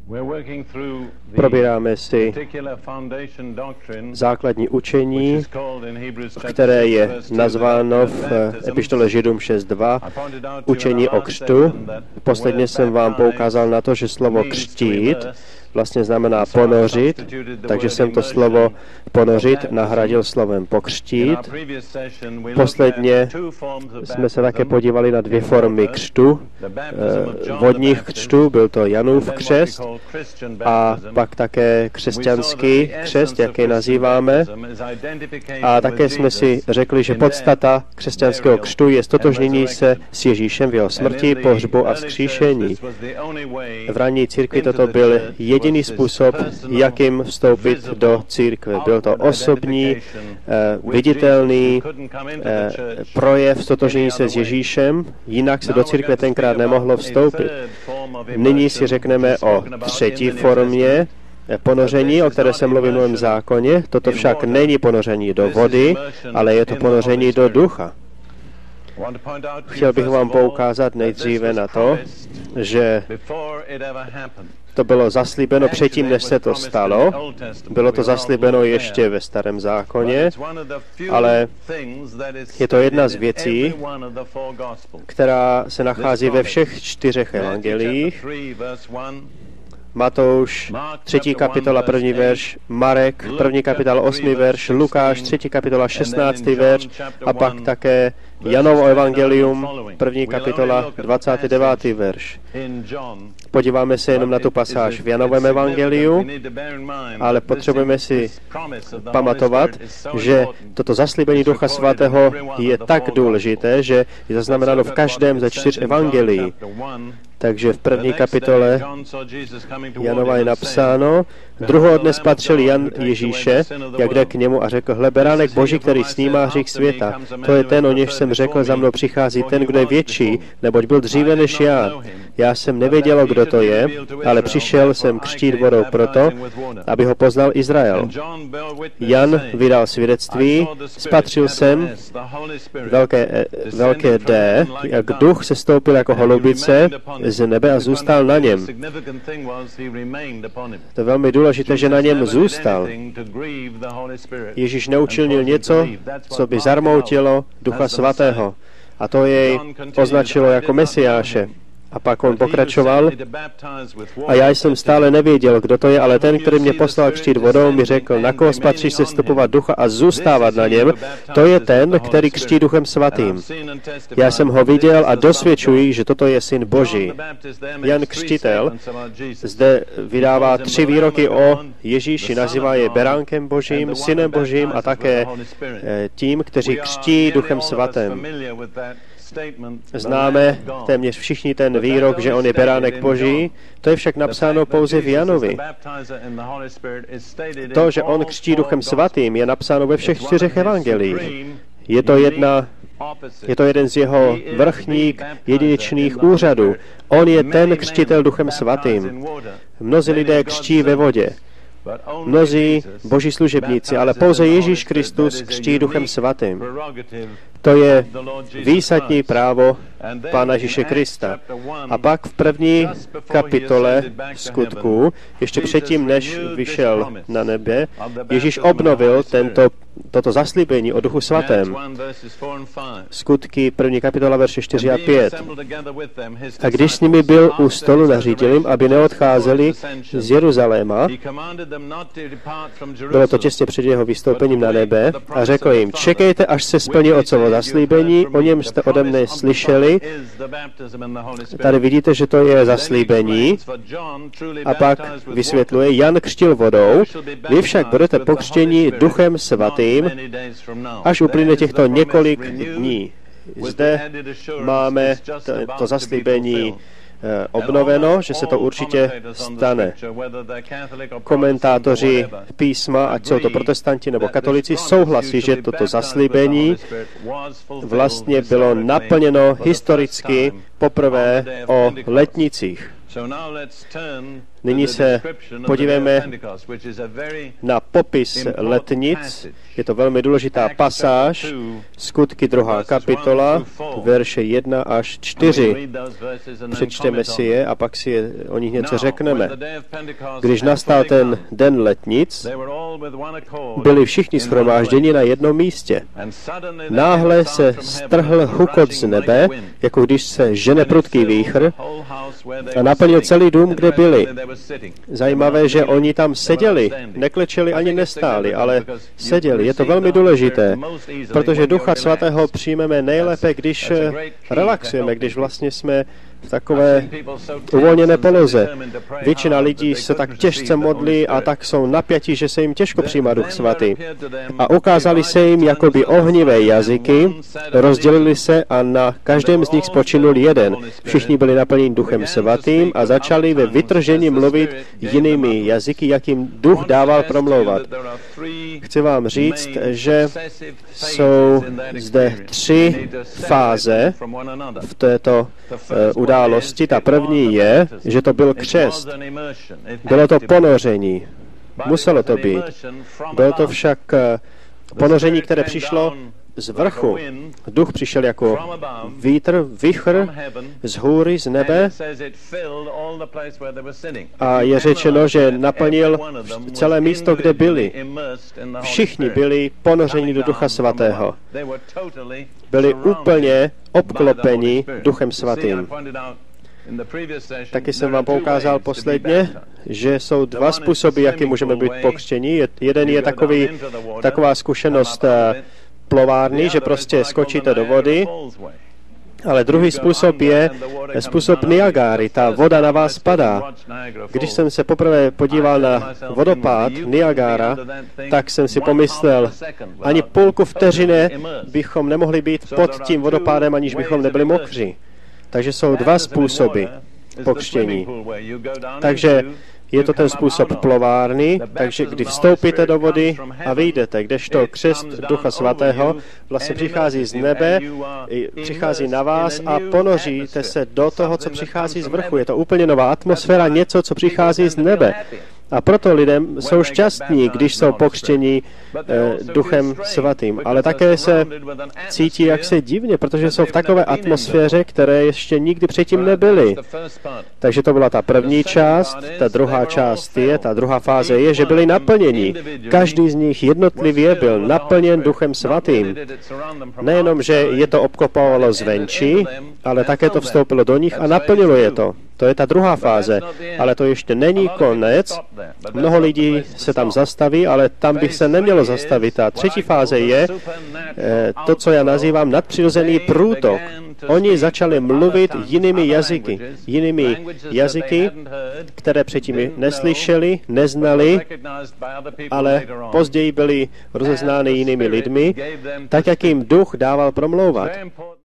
Probíráme si základní učení, které je nazváno v epištole Židům 6.2 učení o křtu. Posledně jsem vám poukázal na to, že slovo křtít vlastně znamená ponořit, takže jsem to slovo ponořit nahradil slovem pokřtít. Posledně jsme se také podívali na dvě formy křtu, vodních křtů, byl to Janův křest a pak také křesťanský křest, jak jej nazýváme. A také jsme si řekli, že podstata křesťanského křtu je stotožnění se s Ježíšem v jeho smrti, pohřbu a vzkříšení. V ranní církvi toto byl jediný způsob, jakým vstoupit do církve. Byl to osobní, viditelný projev stotožnění se s Ježíšem, jinak se do církve tenkrát nemohlo vstoupit. Nyní si řekneme o třetí formě ponoření, o které jsem mluvil v Novém zákoně. Toto však není ponoření do vody, ale je to ponoření do ducha. Chtěl bych vám poukázat nejdříve na to, že to bylo zaslíbeno předtím, než se to stalo. Bylo to zaslíbeno ještě ve Starém zákoně, ale je to jedna z věcí, která se nachází ve všech 4 evangeliích. Matouš, 3. kapitola, 1. verš, Marek, 1. kapitola, 8. verš, Lukáš, 3. kapitola, 16. verš a pak také Janovo evangelium, 1. kapitola, 29. verš. Podíváme se jenom na tu pasáž v Janovém evangeliu, ale potřebujeme si pamatovat, že toto zaslíbení Ducha Svatého je tak důležité, že je zaznamenáno v každém ze 4 evangelií. Takže v 1. kapitole Janova je napsáno, druhého dne spatřil Jan Ježíše, jak jde k němu a řekl, hle, beránek Boží, který snímá hřích světa. To je ten, o něž jsem řekl, za mnou přichází ten, kdo je větší, neboť byl dříve než já. Já jsem nevěděl, kdo to je, ale přišel jsem křtít vodou proto, aby ho poznal Izrael. Jan vydal svědectví, spatřil jsem velké D, jak duch se stoupil jako holubice z nebe a zůstal na něm. To je velmi důležité, že na něm zůstal. Ježíš neučinil něco, co by zarmoutilo Ducha Svatého. A to jej označilo jako Mesiáše. A pak on pokračoval, a já jsem stále nevěděl, kdo to je, ale ten, který mě poslal křtít vodou, mi řekl, na koho spatříš se stupovat ducha a zůstávat na něm, to je ten, který křtí Duchem Svatým. Já jsem ho viděl a dosvědčuji, že toto je Syn Boží. Jan Křtitel zde vydává 3 výroky o Ježíši, nazývá je beránkem Božím, Synem Božím a také tím, kteří křtí Duchem Svatým. Známe téměř všichni ten výrok, že on je beránek Boží, to je však napsáno pouze v Janovi. To, že on křtí Duchem Svatým, je napsáno ve všech 4 evangeliích. Je to jeden z jeho vrchních jedinečných úřadů. On je ten křtitel Duchem Svatým. Mnozí lidé křtí ve vodě. Mnozí boží služebníci, ale pouze Ježíš Kristus křtí Duchem Svatým. To je výsadní právo Pána Ježíše Krista. A pak v 1. kapitole Skutků, ještě předtím, než vyšel na nebe, Ježíš obnovil toto zaslíbení o Duchu Svatém. Skutky 1. kapitola, verše 4 a 5. A když s nimi byl u stolu, nařídil jim, aby neodcházeli z Jeruzaléma, bylo to těsně před jeho vystoupením na nebe, a řekl jim, čekejte, až se splní otcovo zaslíbení, o něm jste ode mne slyšeli. Tady vidíte, že to je zaslíbení. A pak vysvětluje, Jan křtil vodou, vy však budete pokřtěni Duchem Svatým, až uplyne těchto několik dní. Zde máme to zaslíbení obnoveno, že se to určitě stane. Komentátoři písma, ať jsou to protestanti nebo katolíci, souhlasí, že toto zaslíbení vlastně bylo naplněno historicky poprvé o letnicích. Nyní se podívejme na popis letnic. Je to velmi důležitá pasáž, Skutky 2. kapitola, verše 1 až 4. Přečteme si je a pak si o nich něco řekneme. Když nastal ten den letnic, byli všichni shromážděni na jednom místě. Náhle se strhl hukot z nebe, jako když se žene prudký vítr, a naplnil celý dům, kde byli. Zajímavé, že oni tam seděli, neklečeli ani nestáli, ale seděli. Je to velmi důležité, protože Ducha Svatého přijmeme nejlépe, když relaxujeme, když vlastně jsme v takové uvolněné poloze. Většina lidí se tak těžce modlí a tak jsou napjatí, že se jim těžko přijímá Duch Svatý. A ukázali se jim jakoby ohnivé jazyky, rozdělili se a na každém z nich spočinul jeden. Všichni byli naplněni Duchem Svatým a začali ve vytržení mluvit jinými jazyky, jak jim Duch dával promlouvat. Chci vám říct, že jsou zde 3 fáze v této události. Ta první je, že to byl křest. Bylo to ponoření. Muselo to být. Bylo to však ponoření, které přišlo z vrchu. Duch přišel jako vichr z hůry, z nebe a je řečeno, že naplnil celé místo, kde byli. Všichni byli ponořeni do Ducha Svatého. Byli úplně obklopeni Duchem Svatým. Taky jsem vám poukázal posledně, že jsou 2 způsoby, jaký můžeme být pokřtěni. Jeden je taková zkušenost plovárny, že prostě skočíte do vody, ale druhý způsob je způsob Niagáry. Ta voda na vás padá. Když jsem se poprvé podíval na vodopád Niagara, tak jsem si pomyslel, ani půlku vteřiny bychom nemohli být pod tím vodopádem, aniž bychom nebyli mokří. Takže jsou 2 způsoby pokřtění. Takže je to ten způsob plovárny, takže kdy vstoupíte do vody a vyjdete, kdežto křest Ducha Svatého vlastně přichází z nebe, přichází na vás a ponoříte se do toho, co přichází z vrchu. Je to úplně nová atmosféra, něco, co přichází z nebe. A proto lidem jsou šťastní, když jsou pokřtěni Duchem Svatým. Ale také se cítí jaksi divně, protože jsou v takové atmosféře, které ještě nikdy předtím nebyly. Takže to byla ta první část, ta druhá část je, ta druhá fáze je, že byli naplněni. Každý z nich jednotlivě byl naplněn Duchem Svatým. Nejenom, že je to obklopovalo zvenčí, ale také to vstoupilo do nich a naplnilo je to. To je ta druhá fáze, ale to ještě není konec. Mnoho lidí se tam zastaví, ale tam bych se nemělo zastavit. Ta třetí fáze je to, co já nazývám nadpřirozený průtok. Oni začali mluvit jinými jazyky, které předtím neslyšeli, neznali, ale později byli rozeznány jinými lidmi, tak jak jim Duch dával promlouvat.